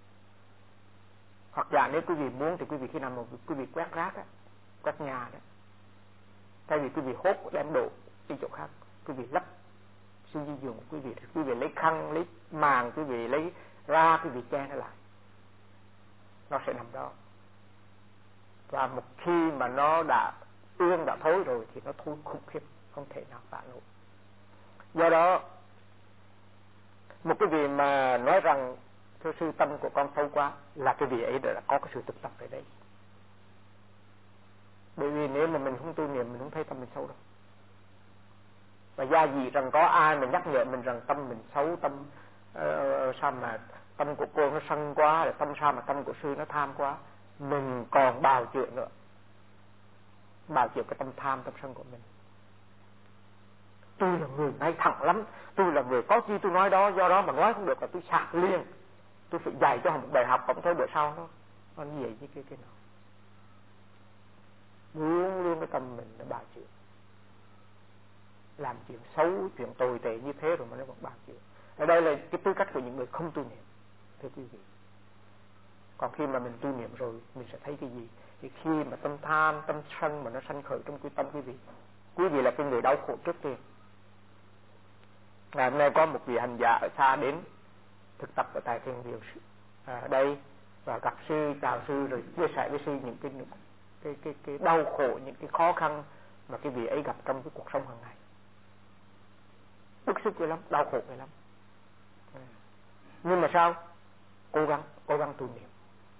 Hoặc giả nếu quý vị muốn thì quý vị khi nào mà quý vị quét rác á, quét nhà đó, thay vì quý vị hốt đem đổ đi chỗ khác, quý vị lấp xuống dưới giường của quý vị lấy khăn, lấy màng, quý vị lấy ra, quý vị che nó lại, nó sẽ nằm đó. Và một khi mà nó đã ương đã thối rồi thì nó thối khủng khiếp, không thể nào tả nổi. Do đó, một cái vị mà nói rằng thưa sư tâm của con sâu quá, là cái vị ấy đã có cái sự thực tập ở đây. Bởi vì nếu mà mình không tu niệm, mình không thấy tâm mình xấu đâu. Và gia dị rằng có ai mà nhắc nhở mình rằng tâm mình xấu, tâm sao mà tâm của cô nó sân quá, rồi sao mà tâm của sư nó tham quá, mình còn bào chữa nữa, bào chữa cái tâm tham, tâm sân của mình. tôi là người ngay thẳng lắm, tôi là người có chi tôi nói đó, do đó mà nói không được là tôi sạc liền, tôi phải dạy cho họ một bài học, không thôi bữa sau nó như vậy với cái nào. Luôn luôn cái tâm mình nó bao chuyện, làm chuyện xấu, chuyện tồi tệ như thế rồi mà nó vẫn bao chuyện. Ở đây là cái tư cách của những người không tu niệm, thưa quý vị. Còn khi mà mình tu niệm rồi, mình sẽ thấy cái gì? Thì khi mà tâm tham, tâm sân mà nó sanh khởi trong cái tâm quý vị là cái người đau khổ trước tiên. Ngày hôm nay có một vị hành giả ở xa đến thực tập ở tại thiền viện đây, và gặp sư, chào sư rồi chia sẻ với sư những cái đau khổ, những cái khó khăn mà cái vị ấy gặp trong cái cuộc sống hàng ngày. Bức xúc lắm, đau khổ lắm. Nhưng mà sao? Cố gắng tu niệm.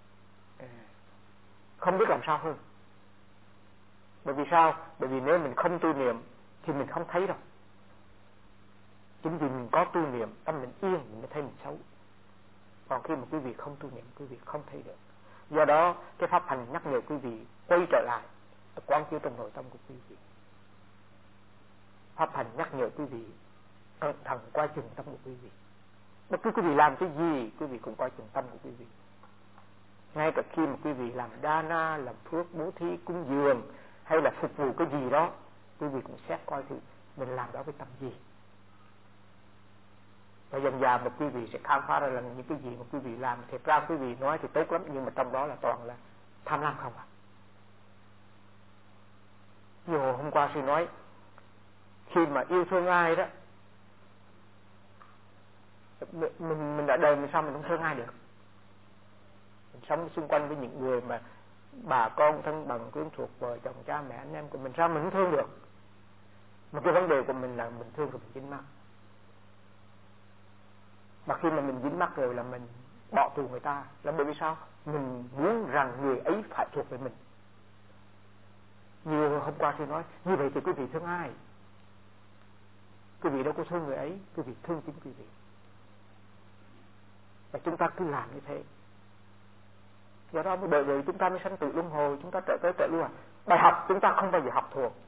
Không biết làm sao hơn. Bởi vì sao? Bởi vì nếu mình không tu niệm thì mình không thấy đâu. Chính vì mình có tu niệm, tâm mình yên, mình mới thấy mình xấu. Còn khi mà quý vị không tu niệm, quý vị không thấy được. Do đó, cái pháp hành nhắc nhở quý vị quay trở lại quán chiếu trong nội tâm của quý vị. Pháp hành nhắc nhở quý vị cẩn thận coi chừng tâm của quý vị. Bất cứ quý vị làm cái gì, quý vị cũng coi chừng tâm của quý vị. Ngay cả khi mà quý vị làm dana, làm phước, bố thí, cúng dường hay là phục vụ cái gì đó, quý vị cũng xét coi thì mình làm đó với tâm gì. Và dần dà mà quý vị sẽ khám phá ra là những cái gì mà quý vị làm, thì ra quý vị nói thì tốt lắm, nhưng mà trong đó là toàn là tham lam không à. Như hôm qua sư nói, khi mà yêu thương ai đó, mình ở đời mình sao mình không thương ai được. Mình sống xung quanh với những người mà bà con thân bằng quyến thuộc, vợ chồng cha mẹ anh em của mình, sao mình không thương được. Mà cái vấn đề của mình là mình thương rồi mình dính mắc. Mà khi mà mình dính mắc rồi là mình bỏ tù người ta, là bởi vì sao? Mình muốn rằng người ấy phải thuộc về mình. Như hôm qua sư nói, như vậy thì quý vị thương ai? Quý vị đâu có thương người ấy, quý vị thương chính quý vị. Và chúng ta cứ làm như thế. Do đó mới đời chúng ta mới sanh tử luân hồi, chúng ta trở tới trở lui. Bài học chúng ta không bao giờ học thuộc.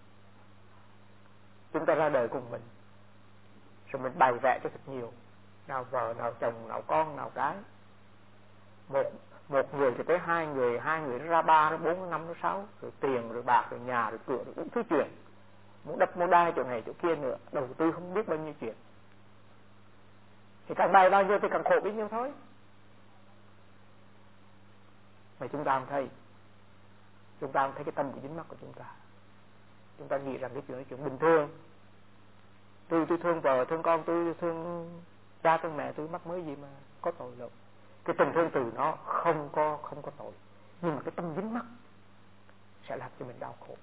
Chúng ta ra đời cùng mình, rồi mình bày vẽ cho thật nhiều, nào vợ, nào chồng, nào con, nào cái. Một người thì tới hai người nó ra ba, nó bốn, nó năm, nó sáu, rồi tiền, rồi bạc, rồi nhà, rồi cửa, rồi những thứ chuyện. Muốn đập mua đai chỗ này chỗ kia nữa, đầu tư không biết bao nhiêu chuyện. Thì càng bày bao nhiêu thì càng khổ bấy nhiêu thôi. Mà chúng ta không thấy. Chúng ta không thấy cái tâm của dính mắc của chúng ta. Chúng ta nghĩ rằng cái chuyện là chuyện bình thường. Tôi thương vợ, thương con, tôi thương cha, thương mẹ, tôi mắc mới gì mà có tội đâu. Cái tình thương từ nó không có tội. Nhưng mà cái tâm dính mắc sẽ làm cho mình đau khổ.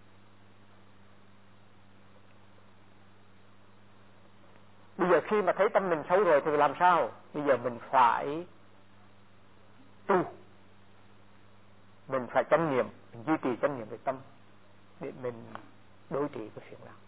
Bây giờ khi mà thấy tâm mình xấu rồi thì làm sao? Bây giờ mình phải tu. Mình phải chánh niệm, mình duy trì chánh niệm về tâm để mình đối trị với phiền não.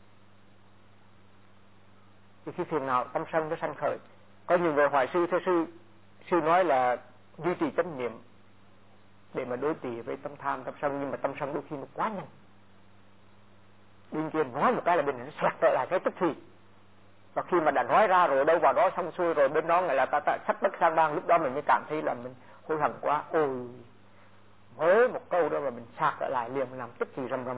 Thì khi phiền não tâm sân nó sanh khởi, có nhiều người hỏi sư, thưa sư nói là duy trì chánh niệm để mà đối trị với tâm tham, tâm sân, nhưng mà tâm sân đôi khi nó quá nhanh. Bên kia nói một cái là bên này nó xoẹt trở lại cái tức thì. Và khi mà đã nói ra rồi đâu vào đó xong xuôi rồi, bên đó lại là ta sắp bất sang bang, lúc đó mình mới cảm thấy là mình hối hận quá. Ôi, mới một câu đó mà mình sạc lại liền, làm tức thì rầm.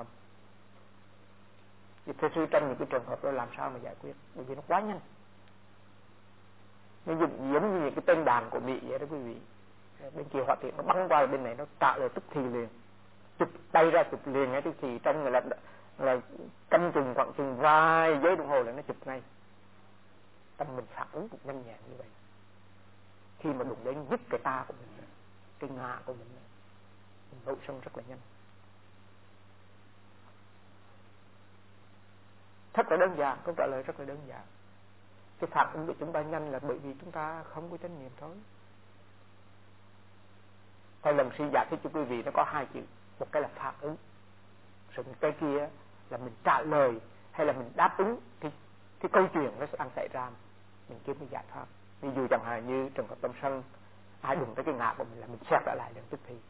Thì thưa sư, trong những cái trường hợp đó làm sao mà giải quyết? Bởi vì nó quá nhanh. Nó giống như những cái tên đàn của Mỹ vậy đó quý vị. Bên kia hỏa tiễn nó bắn qua bên này, nó trả lời tức thì liền, chụp tay ra chụp liền ngay tức thì, trong là canh chừng khoảng chừng vài giây đồng hồ là nó chụp ngay. Tâm mình phản ứng cũng nhanh nhẹn như vậy. Khi mà đụng đến dứt cái ta của mình, cái ngã của mình nổi sân rất là nhanh. Thật là đơn giản, câu trả lời rất là đơn giản. Cái phản ứng của chúng ta nhanh là bởi vì chúng ta không có chánh niệm thôi. Thôi lần sư giải thích cho quý vị nó có hai chữ. Một cái là phản ứng, rồi cái kia là mình trả lời hay là mình đáp ứng cái câu chuyện nó sẽ đang xảy ra, mình kiếm cái giải pháp. Ví dụ chẳng hạn như trường hợp tâm sân, ai đụng tới cái ngã của mình là mình xét lại liền tức thì.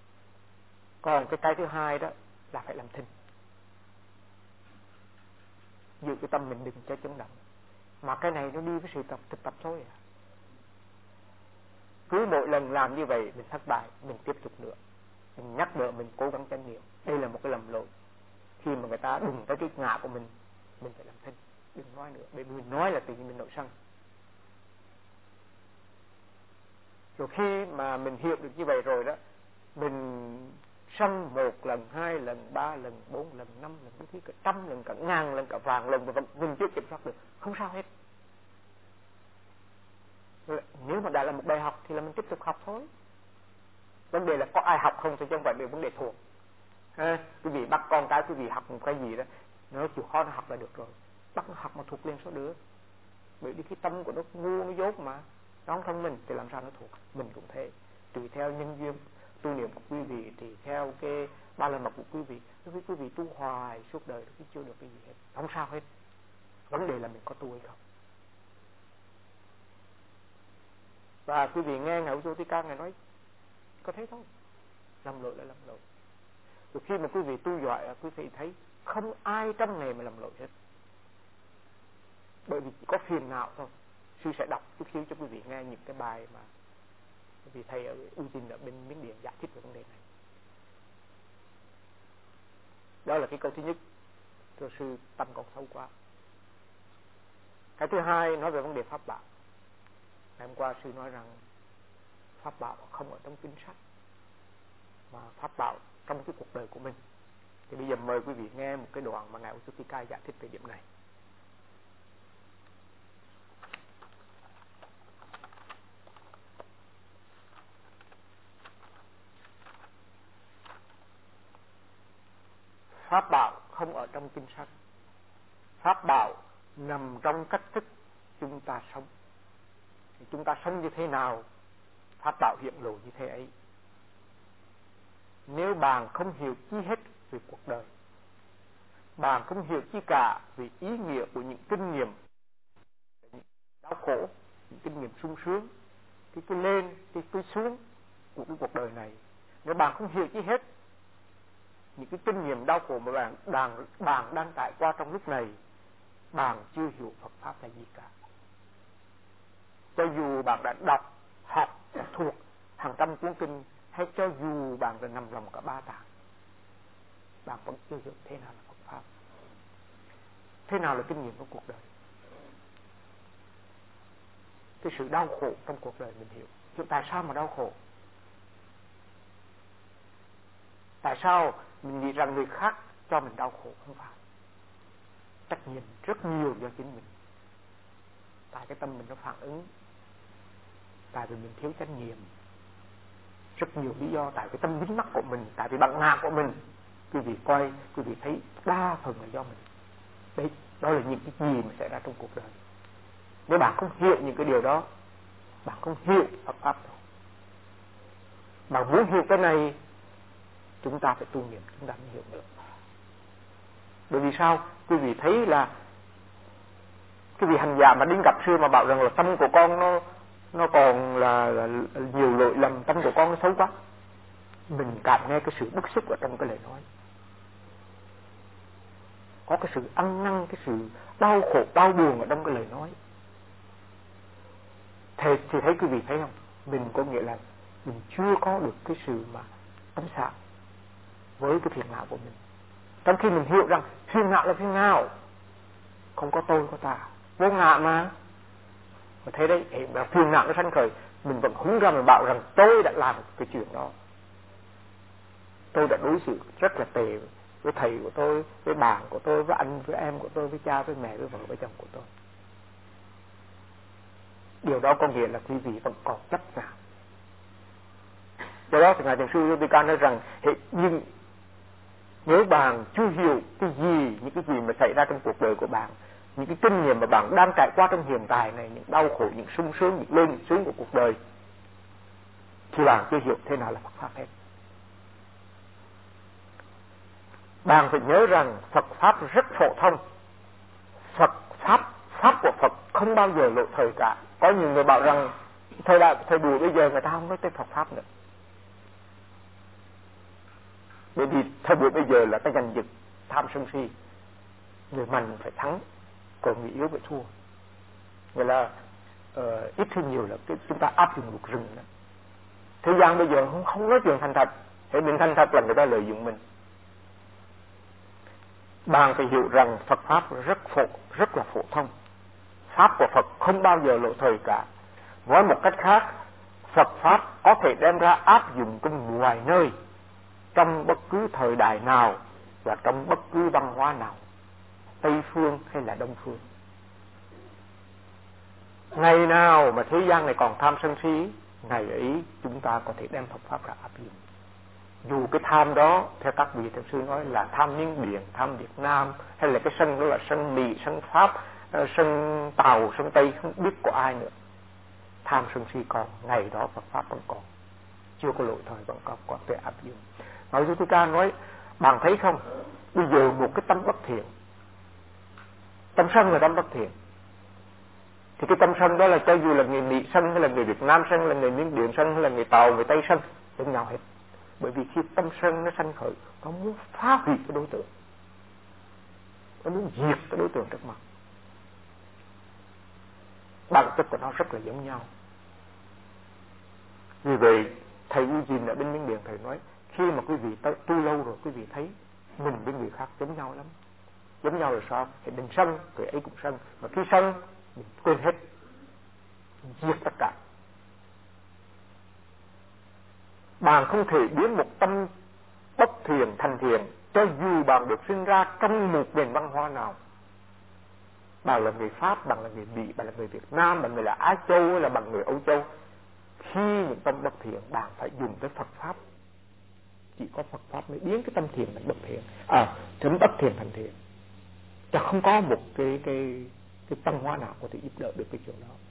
Còn cái thứ hai đó là phải làm thinh. giữ cái tâm mình đừng cho chấn động. Mà cái này nó đi với sự thực tập thôi à. Cứ mỗi lần làm như vậy mình thất bại, mình tiếp tục nữa, mình nhắc nhở mình cố gắng chánh niệm. Đây là một cái lầm lỗi. Khi mà người ta đụng tới cái ngã của mình phải làm thinh, đừng nói nữa, bởi vì mình nói là tự nhiên mình nổi sân. Rồi khi mà mình hiểu được như vậy rồi đó, mình sân 1 lần, 2 lần, 3 lần, 4 lần, 5 lần, khi cả 100 lần, cả 1000 lần, cả vạn lần, và mình chưa kiểm soát được, không sao hết. Nếu mà đã là một bài học thì là mình tiếp tục học thôi. Vấn đề là có ai học không thì không phải là vấn đề thuộc. Quý vị bắt con cái quý vị học một cái gì đó, nó chịu khó nó học là được rồi. Bắt nó học mà thuộc liền số được. Bởi vì cái tâm của nó ngu, nó dốt mà, nó không thông minh thì làm sao nó thuộc. Mình cũng thế, tùy theo nhân duyên tu niệm của quý vị, thì theo cái ba la mật của quý vị. Nếu quý vị tu hoài suốt đời thì chưa được cái gì hết, không sao hết. Vấn đề là mình có tu hay không. Và quý vị nghe Ngài Ujotika Ngài nói có thế thôi, lầm lỗi là lầm lỗi. Rồi khi mà quý vị tu giỏi, quý vị thấy không ai trong này mà lầm lỗi hết, bởi vì chỉ có phiền não thôi. Sư sẽ đọc chút xíu cho quý vị nghe những cái bài mà quý vị thầy ở Ujin ở bên Miến Điện giải thích về vấn đề này. Đó là cái câu thứ nhất, thưa sư, tâm còn sâu quá. Cái thứ hai nói về vấn đề pháp bảo. Ngày hôm qua sư nói rằng pháp bảo không ở trong kinh sách, mà pháp bảo trong cái cuộc đời của mình. Thì bây giờ mời quý vị nghe một cái đoạn mà Ngài Ujotika giải thích về điểm này. Pháp bảo không ở trong kinh sách. Pháp bảo nằm trong cách thức chúng ta sống. Thì chúng ta sống như thế nào, pháp bảo hiện lộ như thế ấy. Nếu bạn không hiểu chi hết về cuộc đời, bạn không hiểu chi cả về ý nghĩa của những kinh nghiệm đau khổ, những kinh nghiệm sung sướng, cái lên, cái xuống của cái cuộc đời này, nếu bạn không hiểu chi hết những cái kinh nghiệm đau khổ mà bạn đang trải qua trong lúc này, bạn chưa hiểu Phật pháp là gì cả. Cho dù bạn đã đọc, học, thuộc hàng trăm cuốn kinh, hay cho dù bạn đã nằm lòng cả 3 tạng, bạn vẫn chưa hiểu thế nào là Phật pháp, thế nào là kinh nghiệm của cuộc đời. Cái sự đau khổ trong cuộc đời mình hiểu. Chứ tại sao mà đau khổ? Tại sao mình nghĩ rằng người khác cho mình đau khổ? Không phải. Trách nhiệm rất nhiều do chính mình. Tại cái tâm mình nó phản ứng, tại vì mình thiếu trách nhiệm. Rất nhiều lý do, tại cái tâm dính mắc của mình, tại vì bản ngã của mình. Quý vị coi, quý vị thấy đa phần là do mình. Đấy, đó là những cái gì mà xảy ra trong cuộc đời. Nếu bạn không hiểu những cái điều đó, bạn không hiểu Phật pháp đâu. Bạn muốn hiểu cái này, chúng ta phải tu niệm, chúng ta mới hiểu được. Bởi vì sao? Quý vị thấy là cái vị hành giả mà đến gặp sư mà bảo rằng là tâm của con nó còn là nhiều lỗi lầm, tâm của con nó xấu quá, mình cảm nghe cái sự bức xúc ở trong cái lời nói, có cái sự ăn năn, cái sự đau khổ, đau buồn ở trong cái lời nói. Thì thấy quý vị thấy không? Mình có nghĩa là mình chưa có được cái sự mà ấm xạ với cái phiền não của mình. Trong khi mình hiểu rằng phiền não là phiền não, không có tôi, có ta, vô ngã mà. Và thế đấy, mà phiền não nó sanh khởi, mình vẫn hứng ra mà bảo rằng tôi đã làm cái chuyện đó. Tôi đã đối xử rất là tệ với thầy của tôi, với bạn của tôi, với anh, với em của tôi, với cha, với mẹ, với vợ, với chồng của tôi. Điều đó có nghĩa là quý vị vẫn còn chấp nào. Do đó thì Ngài Thiền sư Ujotika nói rằng nhưng nếu bạn chưa hiểu cái gì, những cái gì mà xảy ra trong cuộc đời của bạn, những cái kinh nghiệm mà bạn đang trải qua trong hiện tại này, những đau khổ, những sung sướng, những lên, những xuống của cuộc đời, thì bạn chưa hiểu thế nào là Phật pháp hết. Bạn phải nhớ rằng Phật pháp rất phổ thông. Pháp của Phật không bao giờ lộ thời cả. Có nhiều người bảo rằng thời buổi bây giờ người ta không nói tới Phật pháp nữa, bởi vì thời buổi bây giờ là cái danh dự tham sân si. người mạnh phải thắng, còn người yếu phải thua. Vậy là ít hay nhiều là chúng ta áp dụng luật rừng đó. Thế gian bây giờ không nói chuyện thành thật, hãy định thành thật là người ta lợi dụng mình. Bạn phải hiểu rằng Phật pháp rất là phổ thông. Pháp của Phật không bao giờ lộ thời cả. Nói một cách khác, Phật pháp có thể đem ra áp dụng trong mọi nơi, trong bất cứ thời đại nào và trong bất cứ văn hóa nào, Tây phương hay là Đông phương. Ngày nào mà thế gian này còn tham sân si, ngày ấy chúng ta có thể đem Phật pháp ra áp dụng. Dù cái tham đó theo các vị thiền sư nói là tham Miến Điện, tham Việt Nam, hay là cái sân đó là sân Mỹ, sân Pháp, sân Tàu, sân Tây, không biết của ai nữa. Tham sân si còn, ngày đó Phật pháp vẫn còn, chưa có lỗi thời vẫn có thể áp dụng. Nói với Thích Ca nói, bạn thấy không, bây giờ một cái tâm bất thiện, tâm sân là tâm bất thiện, thì cái tâm sân đó là cho dù là người Mỹ sân, hay là người Việt Nam sân, hay là người Miến Điện sân, hay là người Tàu, người Tây sân, giống nhau hết. Bởi vì khi tâm sân nó sanh khởi, nó muốn phá hủy cái đối tượng, nó muốn diệt cái đối tượng trước mặt. Bản chất của nó rất là giống nhau. Vì vậy thầy U Dìn ở bên Miến Điện thầy nói, khi mà quý vị tu lâu rồi, quý vị thấy mình với người khác giống nhau lắm. Giống nhau là sao? Thì mình sân, người ấy cũng sân, mà khi sân mình quên hết, mình diệt tất cả. Bạn không thể biến một tâm bất thiện thành thiện, cho dù bạn được sinh ra trong một nền văn hóa nào. Bạn là người Pháp, bạn là người Mỹ, bạn là người Việt Nam, bạn là Á Châu, hay là bạn người Âu Châu. Khi những tâm bất thiện, bạn phải dùng tới Phật pháp. Chỉ có Phật pháp mới biến cái tâm thiện thành bất thiện, tâm bất thiện thành thiện. Chứ không có một cái văn hóa nào có thể giúp đỡ được cái chuyện đó.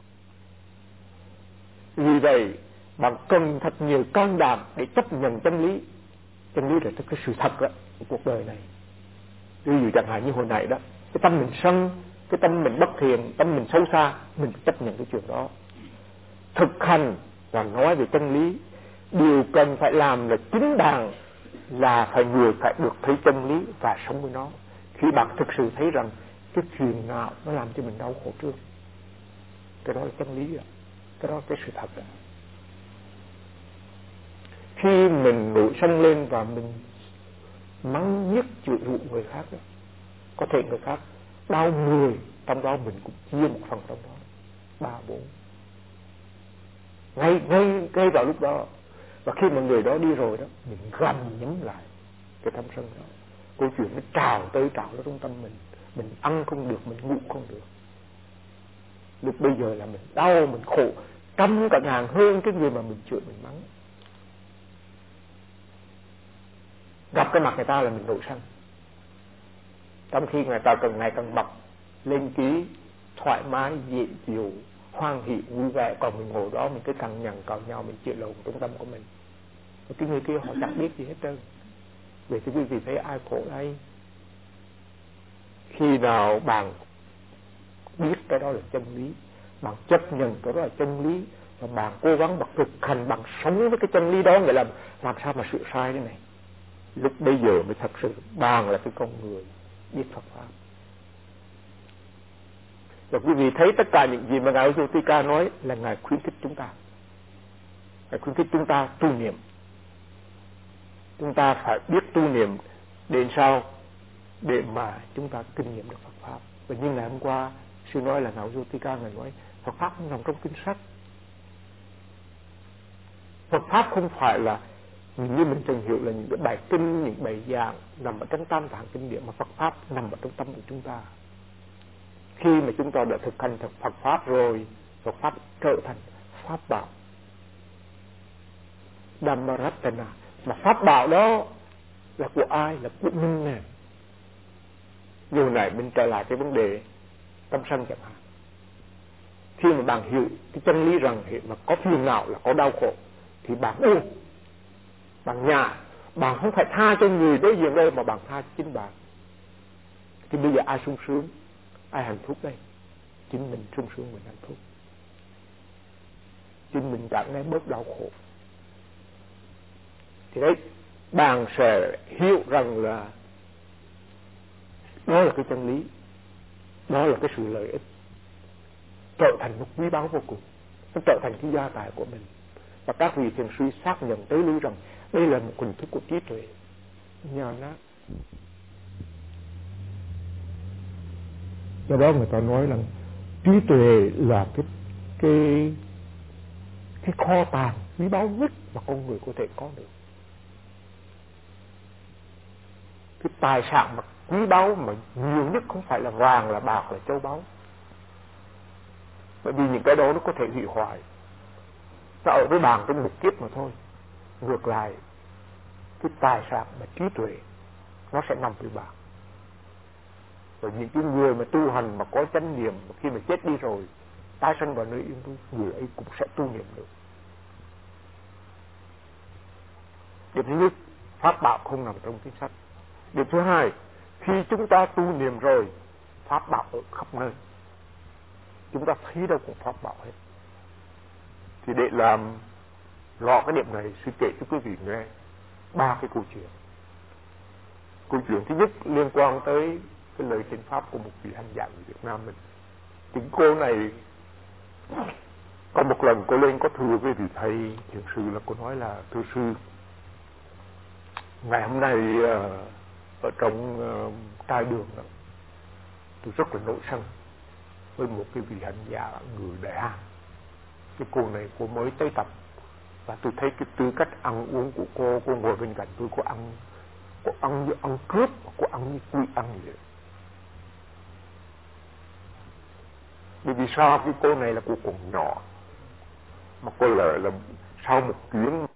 Vì vậy bạn cần thật nhiều can đảm để chấp nhận chân lý. Chân lý là cái sự thật đó, của cuộc đời này. Ví dụ chẳng hạn như hồi nãy đó, cái tâm mình sân, cái tâm mình bất thiện, tâm mình xấu xa, mình chấp nhận cái chuyện đó. Thực hành và nói về chân lý, điều cần phải làm là chính bạn là người phải được thấy chân lý và sống với nó. Khi bạn thực sự thấy rằng cái chuyện nào nó làm cho mình đau khổ trước, cái đó là chân lý đó, cái đó là cái sự thật đó. Khi mình nổi sân lên và mình mắng nhiếc chửi rủa người khác đó, có thể người khác đau người, trong đó mình cũng chia một phần trong đó, 3-4. Ngay vào lúc đó, và khi mà người đó đi rồi đó, mình gầm nhấm lại cái tâm sân đó. Câu chuyện nó trào tới trào nó trong tâm mình ăn không được, mình ngủ không được. Lúc bây giờ là mình đau, mình khổ, trăm cả ngàn hơn cái người mà mình chửi, mình mắng. Gặp cái mặt người ta là mình nổi sân, trong khi người ta ngày càng bật lên ký thoải mái, dễ chịu, hoan hỷ, vui vẻ, còn mình ngồi đó mình cứ cằn nhằn cào nhau, mình chịu lộn trong tâm của mình. Và cái người kia họ chẳng biết gì hết trơn. Vậy thì quý vị thấy ai khổ đây? Khi nào bạn biết cái đó là chân lý, bạn chấp nhận cái đó là chân lý, và bạn cố gắng bạn thực hành, bạn sống với cái chân lý đó, nghĩa là làm sao mà sửa sai thế này, lúc bây giờ mới thật sự bạn là cái con người biết Phật pháp. Và quý vị thấy tất cả những gì mà Ngài Uzotika nói là Ngài khuyến khích chúng ta. Ngài khuyến khích chúng ta tu niệm. Chúng ta phải biết tu niệm đến sao để mà chúng ta kinh nghiệm được Phật pháp. Và như ngày hôm qua sư nói là Ngài Uzotika Ngài nói Phật pháp không nằm trong kinh sách. Phật pháp không phải là như mình thường hiểu là những cái bài kinh, những bài giảng nằm ở trong tam tạng kinh điển, mà Phật pháp nằm ở trong tâm của chúng ta. Khi mà chúng ta đã thực hành Phật pháp rồi, Phật pháp trở thành pháp bảo Dhammaratana. Mà pháp bảo đó là của ai? Là của mình nè. Điều này mình trở lại cái vấn đề tâm sân chẳng hạn. Khi mà bạn hiểu cái chân lý rằng mà có phiền não là có đau khổ, thì bạn buông, bạn nhả, bạn không phải tha cho người đối diện đây, mà bạn tha cho chính bạn. Thì bây giờ ai sung sướng, ai hạnh phúc đây? Chính mình sung sướng, mình hạnh phúc, chính mình cảm thấy bớt đau khổ. Thì đấy, bạn sẽ hiểu rằng là Đó là cái chân lý, đó là cái sự lợi ích, trở thành một quý báu vô cùng, nó trở thành cái gia tài của mình. Và các vị thiền sư xác nhận tới lui rằng đây là một hình thức của trí tuệ. Nhờ nó. Do đó người ta nói rằng trí tuệ là cái kho tàng quý báu nhất mà con người có thể có được. Cái tài sản mà quý báu mà nhiều nhất không phải là vàng, là bạc, là châu báu. Bởi vì những cái đó nó có thể hủy hoại. Nó ở với bạn trong một kiếp mà thôi. Ngược lại, cái tài sản mà trí tuệ nó sẽ nằm với bạn. Và những cái người mà tu hành mà có chánh niệm, khi mà chết đi rồi tái sanh vào nơi yên vui, người ấy cũng sẽ tu niệm được. Điểm thứ nhất, pháp bảo không nằm trong kinh sách. Điểm thứ hai, khi chúng ta tu niệm rồi, pháp bảo ở khắp nơi, chúng ta thấy đâu cũng pháp bảo hết. Thì để làm rõ cái điểm này, sư kể cho quý vị nghe ba cái câu chuyện. Câu chuyện thứ nhất liên quan tới cái lời chánh pháp của một vị hành giả người Việt Nam mình. Chính cô này có một lần cô lên có thưa với vị thầy thiền sư, là cô nói là: thưa sư, ngày hôm nay ở trong trai đường đó, tôi rất là nổi sân với một cái vị hành giả người Đại Hàn. Cái cô này cô mới tới tập, và tôi thấy cái tư cách ăn uống của cô ngồi bên cạnh tôi, cô ăn như ăn cướp, cô ăn như quy ăn vậy. Bởi vì sao? Cái cô này là cô còn nhỏ, mà cô lợi là sau một chuyến